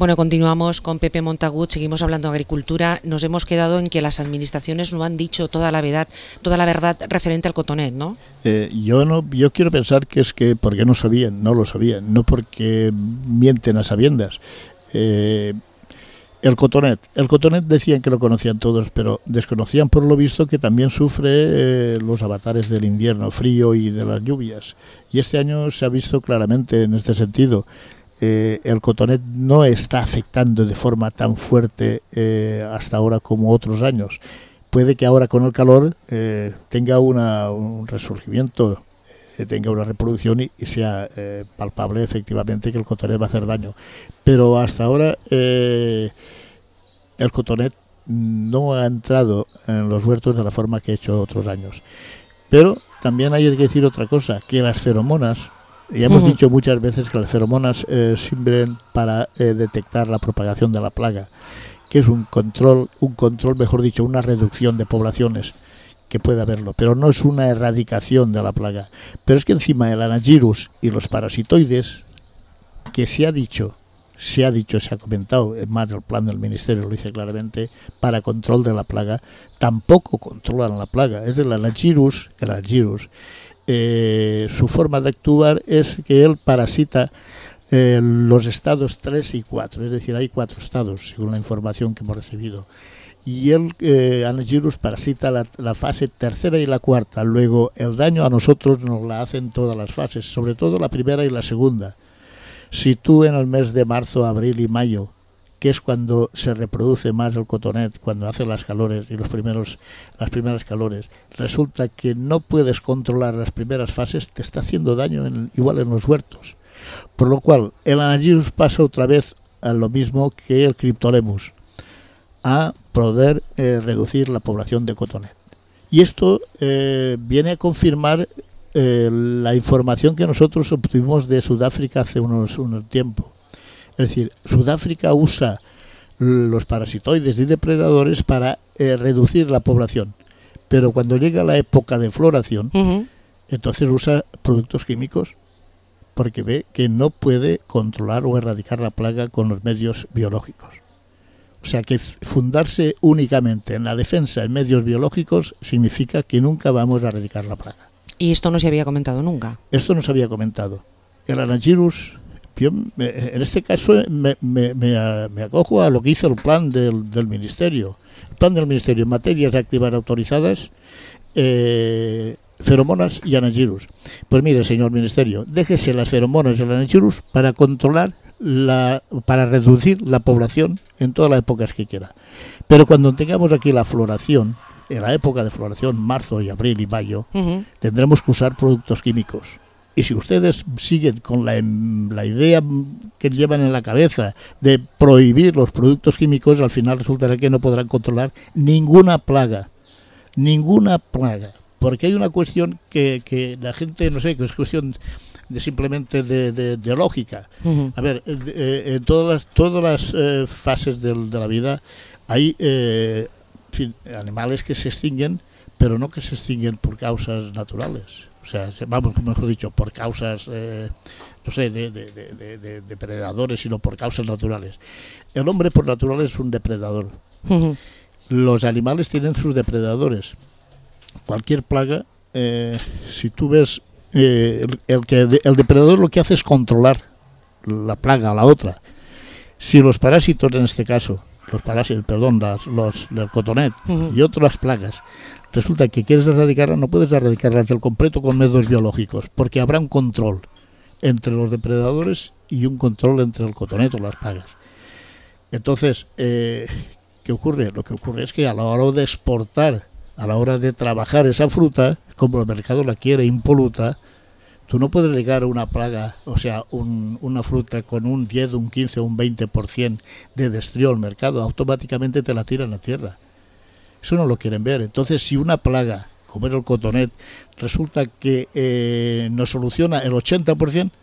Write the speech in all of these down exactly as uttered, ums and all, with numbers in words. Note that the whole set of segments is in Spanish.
Bueno, continuamos con Pepe Montagut, seguimos hablando de agricultura. Nos hemos quedado en que las administraciones no han dicho toda la verdad, toda la verdad referente al cotonet, ¿no? Eh, yo no, yo quiero pensar que es que porque no sabían, no lo sabían, no porque mienten a sabiendas. Eh, el cotonet, el cotonet decían que lo conocían todos, pero desconocían por lo visto que también sufre eh, los avatares del invierno frío y de las lluvias. Y este año se ha visto claramente en este sentido. Eh, el cotonet no está afectando de forma tan fuerte eh, hasta ahora como otros años. Puede que ahora con el calor eh, tenga una, un resurgimiento, eh, tenga una reproducción y, y sea eh, palpable efectivamente que el cotonet va a hacer daño. Pero hasta ahora eh, el cotonet no ha entrado en los huertos de la forma que ha hecho otros años. Pero también hay que decir otra cosa, que las feromonas, ya hemos uh-huh. dicho muchas veces que las feromonas eh, sirven para eh, detectar la propagación de la plaga, que es un control, un control, mejor dicho, una reducción de poblaciones, que puede haberlo, pero no es una erradicación de la plaga. Pero es que encima el anagirus y los parasitoides, que se ha dicho, se ha dicho, se ha comentado, es más, el plan del ministerio lo dice claramente, para control de la plaga, tampoco controlan la plaga. Es el anagirus, el anagirus, eh, su forma de actuar es que él parasita eh, los estados tres y cuatro, es decir, hay cuatro estados, según la información que hemos recibido. Y el eh, anagirus parasita la, la fase tercera y la cuarta. Luego el daño a nosotros nos la hacen todas las fases, sobre todo la primera y la segunda. Si tú en el mes de marzo, abril y mayo, que es cuando se reproduce más el cotonet, cuando hace las calores y los primeros las primeras calores, resulta que no puedes controlar las primeras fases, te está haciendo daño en, igual en los huertos. Por lo cual el anagirus pasa otra vez a lo mismo que el Cryptolemus, a poder eh, reducir la población de cotonet. Y esto eh, viene a confirmar eh, la información que nosotros obtuvimos de Sudáfrica hace unos, unos tiempo. Es decir, Sudáfrica usa los parasitoides y depredadores para eh, reducir la población, pero cuando llega la época de floración, uh-huh. entonces usa productos químicos, porque ve que no puede controlar o erradicar la plaga con los medios biológicos. O sea que fundarse únicamente en la defensa en medios biológicos significa que nunca vamos a erradicar la plaga. ¿Y esto no se había comentado nunca? Esto no se había comentado. El anagirus, yo, en este caso me, me, me, me acojo a lo que hizo el plan del, del Ministerio. El plan del Ministerio en materias de activar autorizadas, eh, feromonas y anagirus. Pues mire, señor Ministerio, déjese las feromonas y el anagirus para controlar La, para reducir la población en todas las épocas que quiera. Pero cuando tengamos aquí la floración, en la época de floración, marzo y abril y mayo, uh-huh. tendremos que usar productos químicos. Y si ustedes siguen con la, la idea que llevan en la cabeza de prohibir los productos químicos, al final resultará que no podrán controlar ninguna plaga. Ninguna plaga. Porque hay una cuestión que, que la gente, no sé, que es cuestión de simplemente de, de, de lógica. Uh-huh. A ver, eh, en todas las todas las eh, fases de, de la vida hay eh, en fin, animales que se extinguen, pero no que se extinguen por causas naturales. O sea, vamos, mejor dicho, por causas, eh, no sé, de, de, de, de, de depredadores, sino por causas naturales. El hombre por naturaleza es un depredador. Uh-huh. Los animales tienen sus depredadores. Cualquier plaga, eh, si tú ves Eh, el, el, que, el depredador lo que hace es controlar la plaga a la otra. Si los parásitos, en este caso, los parásitos, perdón, las, los del cotonet uh-huh. y otras plagas, resulta que quieres erradicarlas, no puedes erradicarlas del completo con medios biológicos, porque habrá un control entre los depredadores y un control entre el cotonet o las plagas. Entonces, eh, ¿qué ocurre? Lo que ocurre es que a la hora de exportar, a la hora de trabajar esa fruta, como el mercado la quiere impoluta, tú no puedes ligar una plaga, o sea, un, una fruta con un diez, un quince, un veinte por ciento de destrío al mercado, automáticamente te la tiran a tierra. Eso no lo quieren ver. Entonces, si una plaga, como era el cotonet, resulta que eh, nos soluciona el ochenta por ciento,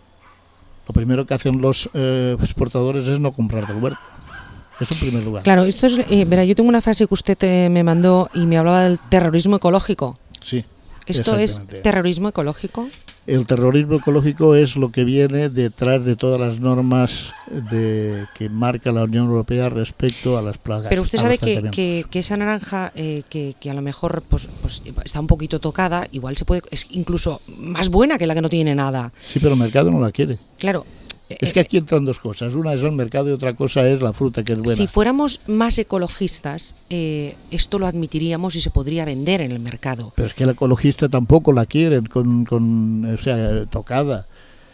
lo primero que hacen los eh, exportadores es no comprar del huerto. Eso en primer lugar. Claro, esto es, eh, verá, yo tengo una frase que usted eh, me mandó y me hablaba del terrorismo ecológico. Sí. ¿Esto es terrorismo ecológico? El terrorismo ecológico es lo que viene detrás de todas las normas de, que marca la Unión Europea respecto a las plagas. Pero usted sabe que, que, que esa naranja, eh, que, que a lo mejor pues, pues está un poquito tocada, igual se puede, es incluso más buena que la que no tiene nada. Sí, pero el mercado no la quiere. Claro. Es que aquí entran dos cosas, una es el mercado y otra cosa es la fruta, que es buena. Si fuéramos más ecologistas, eh, esto lo admitiríamos y se podría vender en el mercado. Pero es que el ecologista tampoco la quieren con, con o sea, tocada.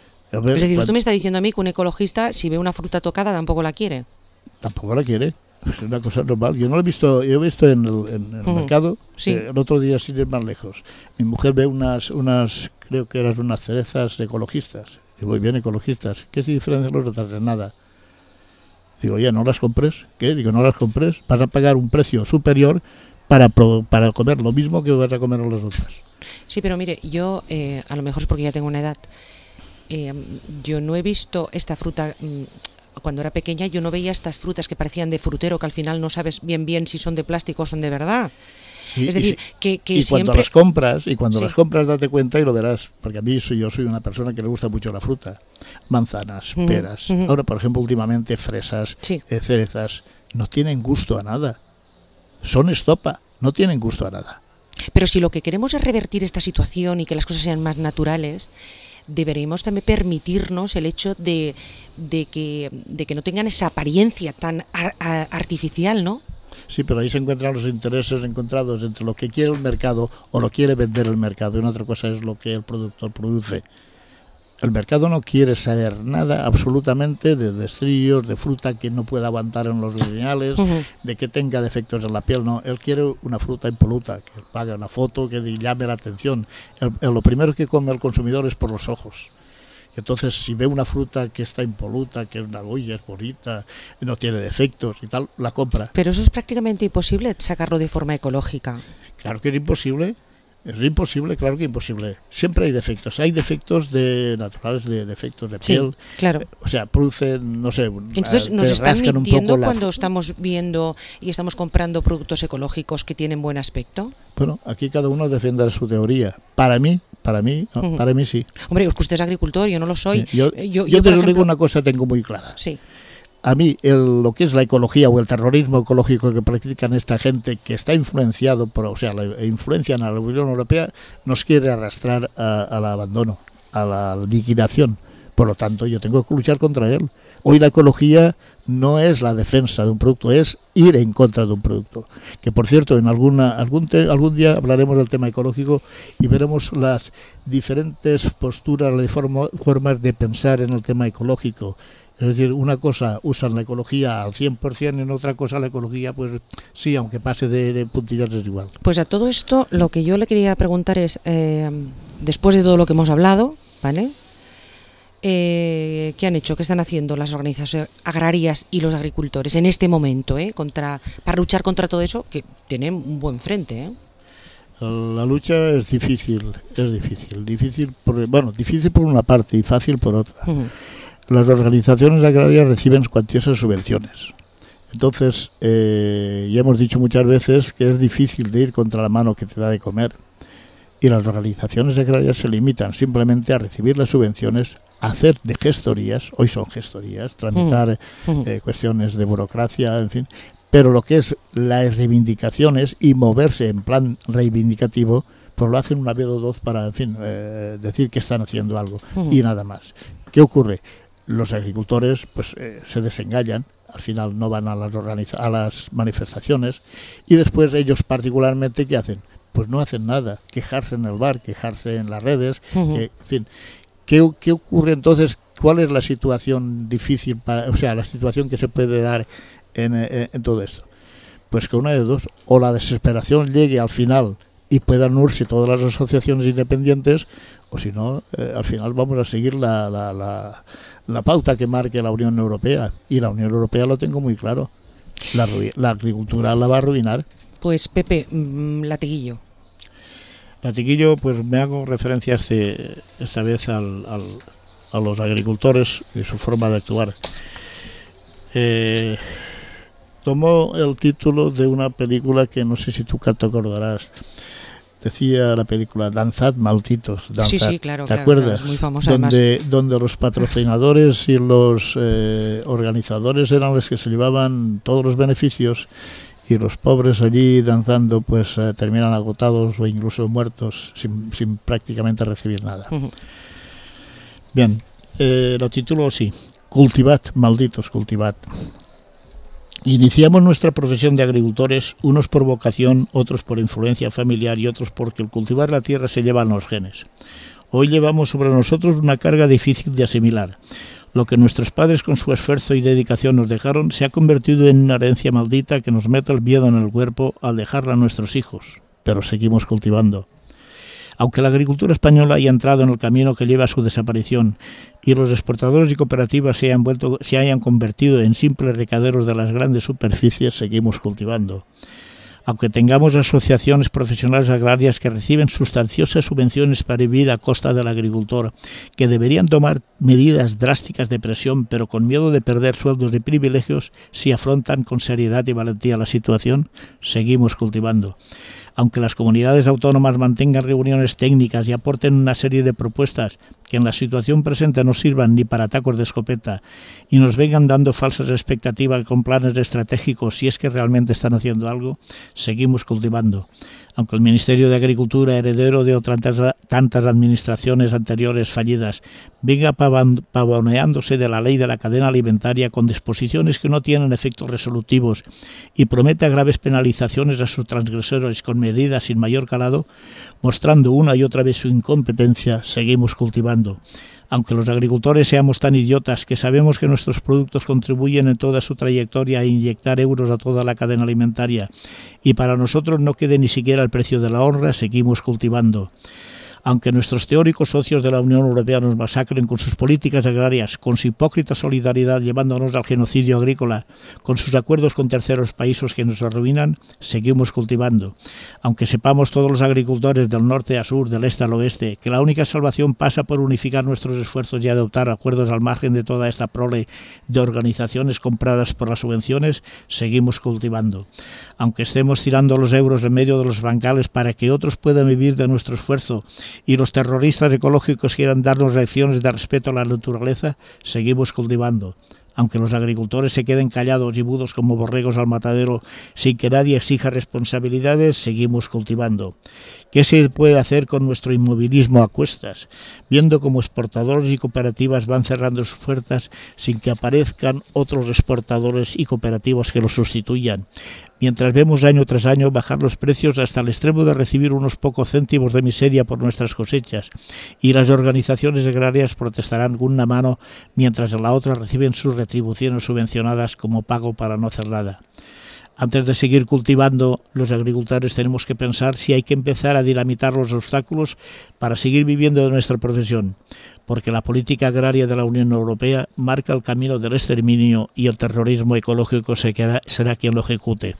A ver, es decir, cuando... usted me está diciendo a mí que un ecologista, si ve una fruta tocada, tampoco la quiere. Tampoco la quiere, es una cosa normal. Yo no lo he visto, yo he visto en el, en el uh-huh. mercado, sí. eh, el otro día sin ir más lejos. Mi mujer ve unas, unas, creo que eran unas cerezas ecologistas. Y muy bien, ecologistas. ¿Qué se diferencian los otros? De nada. Digo, ya, ¿no las compres? ¿Qué? Digo, no las compres. Vas a pagar un precio superior para, pro, para comer lo mismo que vas a comer las otras. Sí, pero mire, yo, eh, a lo mejor es porque ya tengo una edad, eh, yo no he visto esta fruta... Mmm, cuando era pequeña yo no veía estas frutas que parecían de frutero, que al final no sabes bien bien si son de plástico o son de verdad. Sí, es decir, y, que, que y siempre... cuando las compras, y cuando sí. las compras date cuenta y lo verás, porque a mí soy, yo soy una persona que le gusta mucho la fruta, manzanas, uh-huh, peras, uh-huh. ahora por ejemplo últimamente fresas, sí. eh, cerezas, no tienen gusto a nada, son estopa, no tienen gusto a nada. Pero si lo que queremos es revertir esta situación y que las cosas sean más naturales, deberíamos también permitirnos el hecho de, de, que, de que no tengan esa apariencia tan ar- a- artificial, ¿no? Sí, pero ahí se encuentran los intereses encontrados entre lo que quiere el mercado o lo quiere vender el mercado, y una otra cosa es lo que el productor produce. El mercado no quiere saber nada absolutamente de destrillos, de fruta que no pueda aguantar en los lineales, uh-huh. de que tenga defectos en la piel, no. Él quiere una fruta impoluta, que pague una foto, que llame la atención. El, el, lo primero que come el consumidor es por los ojos. Entonces, si ve una fruta que está impoluta, que es una boya, es bonita, no tiene defectos y tal, la compra. Pero eso es prácticamente imposible sacarlo de forma ecológica. Claro que es imposible. Es imposible, claro que imposible. Siempre hay defectos. Hay defectos de naturales, de defectos de piel. Sí, claro. O sea, producen, no sé, entonces nos están mintiendo cuando estamos viendo y estamos comprando productos ecológicos que tienen buen aspecto. Bueno, aquí cada uno defiende su teoría. Para mí, para mí, no, uh-huh. para mí sí. Hombre, es que usted es agricultor, yo no lo soy. Sí, yo, yo, yo, yo te lo digo, una cosa tengo muy clara. Sí. A mí el, lo que es la ecología o el terrorismo ecológico que practican esta gente que está influenciado por, o sea, la influencian a la Unión Europea, nos quiere arrastrar a, al abandono, a la liquidación. Por lo tanto, yo tengo que luchar contra él. Hoy la ecología no es la defensa de un producto, es ir en contra de un producto. Que por cierto, en alguna algún te, algún día hablaremos del tema ecológico y veremos las diferentes posturas, las forma, formas de pensar en el tema ecológico. Es decir, una cosa usan la ecología al cien por ciento, en otra cosa la ecología, pues sí, aunque pase de, de puntillas es igual. Pues a todo esto, lo que yo le quería preguntar es, eh, después de todo lo que hemos hablado, ¿vale? Eh, ¿Qué han hecho? ¿Qué están haciendo las organizaciones agrarias y los agricultores en este momento, eh, contra, para luchar contra todo eso, que tienen un buen frente, eh? La lucha es difícil, es difícil, difícil por, bueno, difícil por una parte y fácil por otra. Uh-huh. Las organizaciones agrarias reciben cuantiosas subvenciones. Entonces, eh, ya hemos dicho muchas veces que es difícil de ir contra la mano que te da de comer. Y las organizaciones agrarias se limitan simplemente a recibir las subvenciones, a hacer de gestorías, hoy son gestorías, tramitar uh-huh. eh, cuestiones de burocracia, en fin. Pero lo que es las reivindicaciones y moverse en plan reivindicativo, pues lo hacen una vez o dos para, en fin, eh, decir que están haciendo algo uh-huh. y nada más. ¿Qué ocurre? Los agricultores pues eh, se desengañan, al final no van a las, organiza- a las manifestaciones y después ellos particularmente, ¿qué hacen? Pues no hacen nada, quejarse en el bar, quejarse en las redes, uh-huh. que, en fin. ¿Qué, ¿Qué ocurre entonces? ¿Cuál es la situación difícil, para, o sea, la situación que se puede dar en, en, en todo esto? Pues que una de dos, o la desesperación llegue al final y puedan unirse todas las asociaciones independientes, o si no, eh, al final vamos a seguir la, la, la, la pauta que marque la Unión Europea. Y la Unión Europea lo tengo muy claro. La, la agricultura la va a arruinar. Pues Pepe, mmm, latiguillo. Latiguillo, pues me hago referencia este, esta vez al, al, a los agricultores y su forma de actuar. Eh, tomó el título de una película que no sé si tú te acordarás. decía la película, danzad malditos, danzad. Sí, sí, claro, ¿te claro, acuerdas? claro, es muy famosa, donde, además. donde los patrocinadores y los eh, organizadores eran los que se llevaban todos los beneficios y los pobres allí danzando pues eh, terminan agotados o incluso muertos sin, sin prácticamente recibir nada. Uh-huh. Bien, eh, lo titulo así, cultivad, malditos, cultivad. Iniciamos nuestra profesión de agricultores, unos por vocación, otros por influencia familiar y otros porque el cultivar la tierra se lleva en los genes. Hoy llevamos sobre nosotros una carga difícil de asimilar. Lo que nuestros padres con su esfuerzo y dedicación nos dejaron se ha convertido en una herencia maldita que nos mete el miedo en el cuerpo al dejarla a nuestros hijos. Pero seguimos cultivando. Aunque la agricultura española haya entrado en el camino que lleva a su desaparición y los exportadores y cooperativas se hayan, vuelto, se hayan convertido en simples recaderos de las grandes superficies, seguimos cultivando. Aunque tengamos asociaciones profesionales agrarias que reciben sustanciosas subvenciones para vivir a costa del agricultor, que deberían tomar medidas drásticas de presión, pero con miedo de perder sueldos y privilegios, si afrontan con seriedad y valentía la situación, seguimos cultivando. Aunque las comunidades autónomas mantengan reuniones técnicas y aporten una serie de propuestas que en la situación presente no sirvan ni para tacos de escopeta y nos vengan dando falsas expectativas con planes estratégicos si es que realmente están haciendo algo, seguimos cultivando. Aunque el Ministerio de Agricultura, heredero de otras tantas administraciones anteriores fallidas, venga pavoneándose de la ley de la cadena alimentaria con disposiciones que no tienen efectos resolutivos y promete graves penalizaciones a sus transgresores con medidas sin mayor calado, mostrando una y otra vez su incompetencia, seguimos cultivando. Aunque los agricultores seamos tan idiotas que sabemos que nuestros productos contribuyen en toda su trayectoria a inyectar euros a toda la cadena alimentaria y para nosotros no quede ni siquiera el precio de la honra, seguimos cultivando. Aunque nuestros teóricos socios de la Unión Europea nos masacren con sus políticas agrarias, con su hipócrita solidaridad llevándonos al genocidio agrícola, con sus acuerdos con terceros países que nos arruinan, seguimos cultivando. Aunque sepamos todos los agricultores del norte a sur, del este al oeste, que la única salvación pasa por unificar nuestros esfuerzos y adoptar acuerdos al margen de toda esta prole de organizaciones compradas por las subvenciones, seguimos cultivando. Aunque estemos tirando los euros en medio de los bancales para que otros puedan vivir de nuestro esfuerzo y los terroristas ecológicos quieran darnos lecciones de respeto a la naturaleza, seguimos cultivando. Aunque los agricultores se queden callados y mudos como borregos al matadero sin que nadie exija responsabilidades, seguimos cultivando. ¿Qué se puede hacer con nuestro inmovilismo a cuestas, viendo cómo exportadores y cooperativas van cerrando sus puertas sin que aparezcan otros exportadores y cooperativas que los sustituyan? Mientras vemos año tras año bajar los precios hasta el extremo de recibir unos pocos céntimos de miseria por nuestras cosechas, y las organizaciones agrarias protestarán con una mano mientras en la otra reciben sus retribuciones subvencionadas como pago para no hacer nada. Antes de seguir cultivando, los agricultores tenemos que pensar si hay que empezar a dinamitar los obstáculos para seguir viviendo de nuestra profesión, porque la política agraria de la Unión Europea marca el camino del exterminio y el terrorismo ecológico será quien lo ejecute.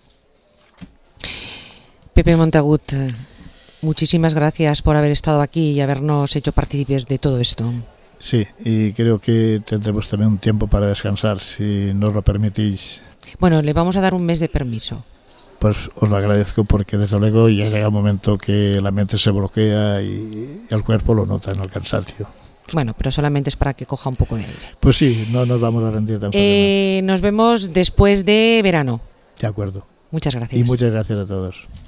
Pepe Montagut, muchísimas gracias por haber estado aquí y habernos hecho partícipes de todo esto. Sí, y creo que tendremos también un tiempo para descansar, si nos lo permitís. Bueno, le vamos a dar un mes de permiso. Pues os lo agradezco porque desde luego ya llega un momento que la mente se bloquea y el cuerpo lo nota en el cansancio. Bueno, pero solamente es para que coja un poco de aire. Pues sí, no nos vamos a rendir tan fácilmente. Eh, nos vemos después de verano. De acuerdo. Muchas gracias. Y muchas gracias a todos.